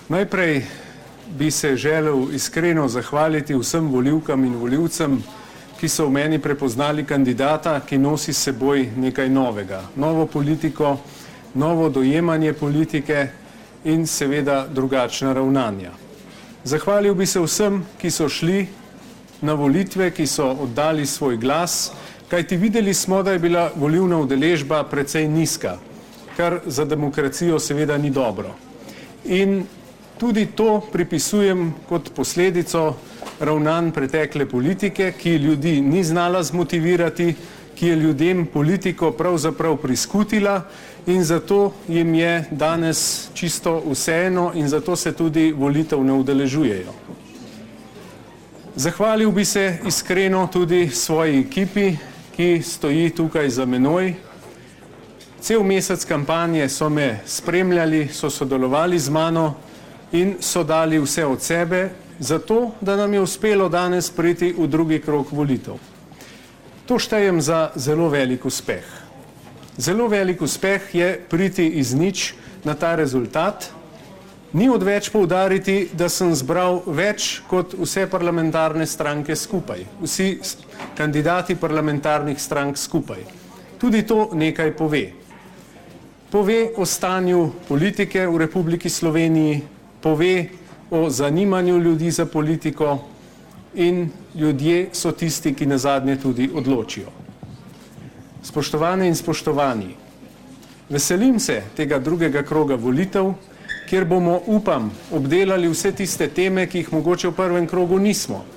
Najprej bi se želel iskreno zahvaliti vsem volivkam in volivcem, ki so v meni prepoznali kandidata, ki nosi s seboj nekaj novega. Novo politiko, novo dojemanje politike in seveda drugačna ravnanja. Zahvalil bi se vsem, ki so šli na volitve, ki so oddali svoj glas, kajti videli smo, da je bila volilna udeležba precej nizka, kar za demokracijo seveda ni dobro. In tudi to pripisujem kot posledico ravnanj pretekle politike, ki ljudi ni znala zmotivirati, ki je ljudem politiko pravzaprav priskutila in zato jim je danes čisto vseeno in zato se tudi volitev ne udeležujejo. Zahvalil bi se iskreno tudi svoji ekipi, ki stoji tukaj za menoj. Cel mesec kampanje so me spremljali, so sodelovali z mano in so dali vse od sebe, zato da nam je uspelo danes priti v drugi krog volitev. To štejem za zelo velik uspeh. Zelo velik uspeh je priti iz nič na ta rezultat. Ni odveč poudariti, da sem zbral več kot vse parlamentarne stranke skupaj, vsi kandidati parlamentarnih strank skupaj. Tudi to nekaj pove. Pove o stanju politike v Republiki Sloveniji, pove o zanimanju ljudi za politiko in ljudje so tisti, ki nazadnje tudi odločijo. Spoštovane in spoštovani, veselim se tega drugega kroga volitev, kjer bomo, upam, obdelali vse tiste teme, ki jih mogoče v prvem krogu nismo.